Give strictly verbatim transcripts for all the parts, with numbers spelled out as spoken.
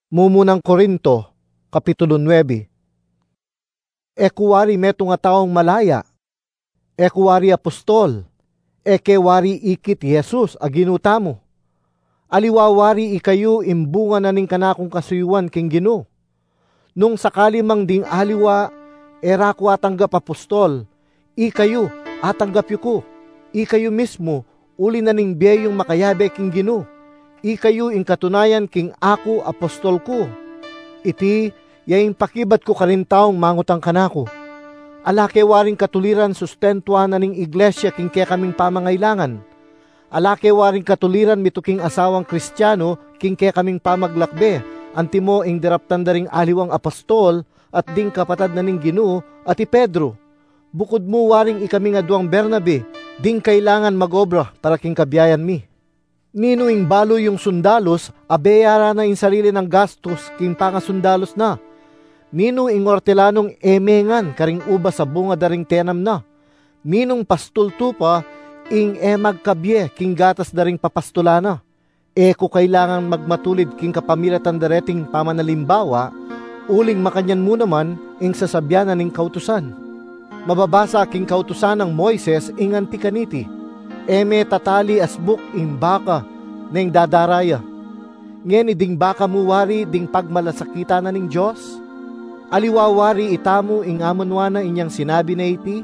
Mumunang Korinto, Kapitulo nine. Ekuwari meto nga taong malaya, ekuwari apostol, ekewari ikit Jesus aginutamo. Aliwawari ikayo imbunga na ning kanakong kasuyuan king Ginoo. Nung sakali mang ding aliwa, era ko atanggap apostol, ikayo atanggap yu ko, ikayo mismo uli na ning biyayong makayabe king Ginoo. Ikayo ing katunayan king ako apostol ko. Iti yaing pakibat ko karin taong mangutang kanako. Alake waring katuliran sustentuan na ning iglesia king kaya kaming pamangailangan. Alake waring katuliran mituking asawang Kristiyano king kaya kaming pamaglakbe. Antimo ing diraptan daring aliwang apostol at ding kapatad na ning Ginoo at i Pedro. Bukod mo waring ikaming aduang Bernabe, ding kailangan magobra para king kabiyayan mi. Nino ing balo yung sundalos, abeyara na ing sarili ng gastos king pangasundalos na. Nino ing ortelanong emengan karing uba sa bunga daring tenam na. Ninong pastultupa ing emag kabye king gatas daring papastulana. Eko kailangan magmatulid king kapamilatan dareting pamanalimbawa, uling makanyan mo naman ing sasabyanan ning kautusan. Mababasa king kautusan ng Moises ing antikaniti. Eme tatali asbuk ing baka ning dadaraya. Ngeni ding baka muwari ding pagmalasakita na ning Diyos. Aliwawari itamu ing amonwana inyang sinabi na iti.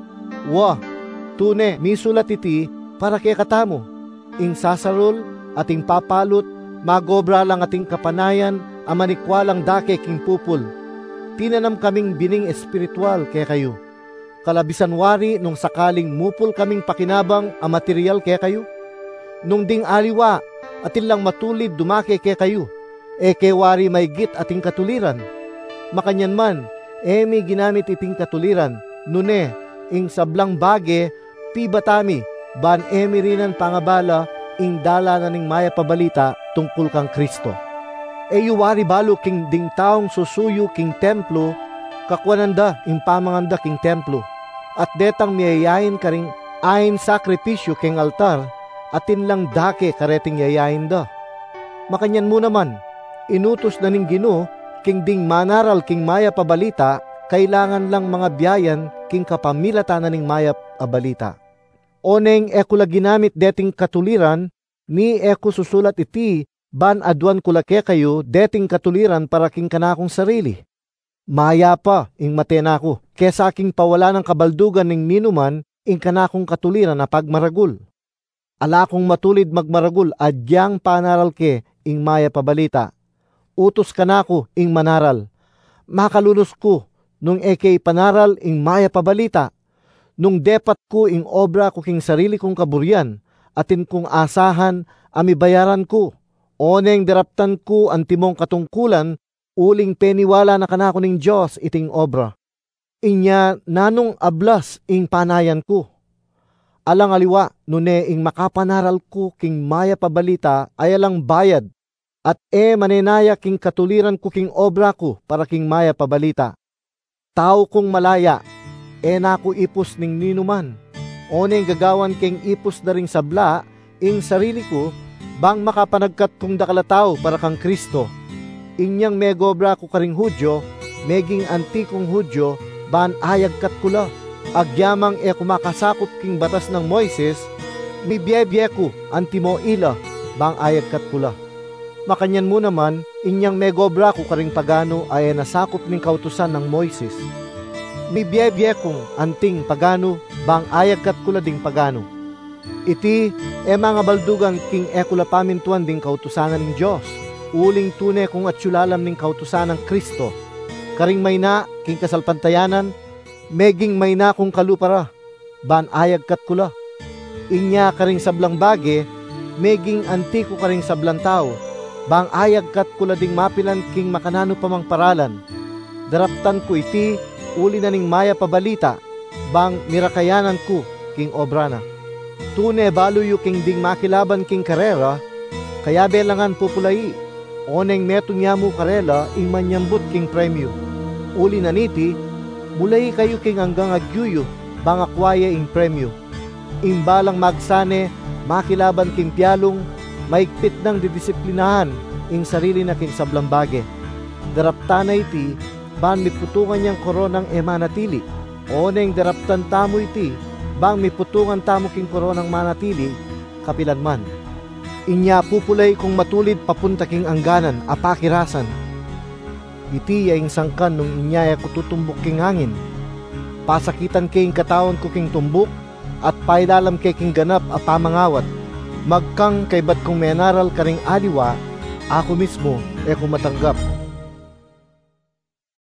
Wa, tune misulat iti para kay katamo. Ing sasarol ating papalot, magobra lang ating kapanayan, amanikwalang dake king pupul. Tinanam kaming bining espiritual kay kayo. Kalabisan wari nung sakaling mupul kaming pakinabang ang material kaya kayo. Nung ding aliwa atin lang matulid dumake kaya kayo, e kay wari may git ating katuliran. Makanyan man, e may ginamit iting katuliran, nune, ing sablang bage, pibatami, ban emi rinan pangabala, ing dala na ning maya pabalita tungkol kang Kristo. E yuwari balo king ding taong susuyo king templo, kakwananda ing pamanganda king templo. At detang miyayain karing ain sakripisyo king altar, atin lang dake kareting yayain da. Makanyan mo naman, inutos na ning Ginoo, king ding manaral king maya pabalita, kailangan lang mga biyayan king kapamilata na ning maya pabalita. Oneng eko la ginamit deting katuliran, ni eko susulat iti, ban aduan kulake kayo deting katuliran para king kanakong sarili. Maya pa ing matena ko, kesa aking pawala ng kabaldugan ning ninuman, ing kanakong katuliran na pagmaragul. Ala kong matulid magmaragul, adyang panaral ke, ing maya pabalita. Utos kanako, ing manaral. Makalulos ko, nung ekay panaral, ing maya pabalita. Nung depat ko, ing obra ko king sarili kong kaburyan, atin kong asahan, amibayaran ko. Oneng diraptan ko, antimong katungkulan, uling peniwala na kanako ning Diyos iting obra. Inya nanong ablas ing panayan ko. Alang aliwa, nune ing makapanaral ko king maya pabalita ay alang bayad, at e manenaya king katuliran ko king obra ko para king maya pabalita. Tao kong malaya, e naku ipos ning ninuman. Oneng gagawan king ipos na ring sabla, ing sarili ko, bang makapanagkat kong dakalataw para kang Kristo. Inyang megobra ko karing Hudyo, meging antikong Hudyo, ban ayag kat kula. Agyamang e kumakasakop king batas ng Moises, mibiyebye ko antimo ila, bang ayag kat kula. Makanyan mo naman, inyang megobra ko karing pagano ay nasakop ning kautusan ng Moises. Mibiyebye kong anting pagano, bang ayag kat kula ding pagano. Iti e mga baldugang king e kula pamintuan ding kautusanan ng Diyos. Uling tune kung atsyulalam ning kautusan ng Kristo. Karing may na, king kasalpantayanan, meging may na kung kalupara, ban ayag kat kula. Inya karing sablang bage, meging antiko karing sablang tao, bang ayag kat kula ding mapilan king makanano pamang paralan. Daraptan ko iti, uli na ning maya pabalita, bang mirakayanan ko king obrana. Tune baluyo king ding makilaban king karera, kaya belangan pupulay. Oneng metong yamu karela ing manyambut king premyo. Uli na niti, mulay kayo king hanggang agyuyo, bang akwaya ing premyo. Ing balang magsane, makilaban king piyalong, maigpit ng didisiplinahan, ing sarili na kin sablang bage. Daraptan na iti, bang mi putungan niyang koronang emanatili. O neng daraptan tamo iti, bang mi putungan tamo king koronang manatili, kapilan man. Inya pupulay kung matulid papunta king angganan, apakirasan. Iti yaing sangkan nung inya ko tutumbok king hangin. Pasakitan king katawan ko king tumbok, at pailalam kay king ganap a pamangawat. Magkang kay bat kong menaral karing aliwa, ako mismo e kumatanggap.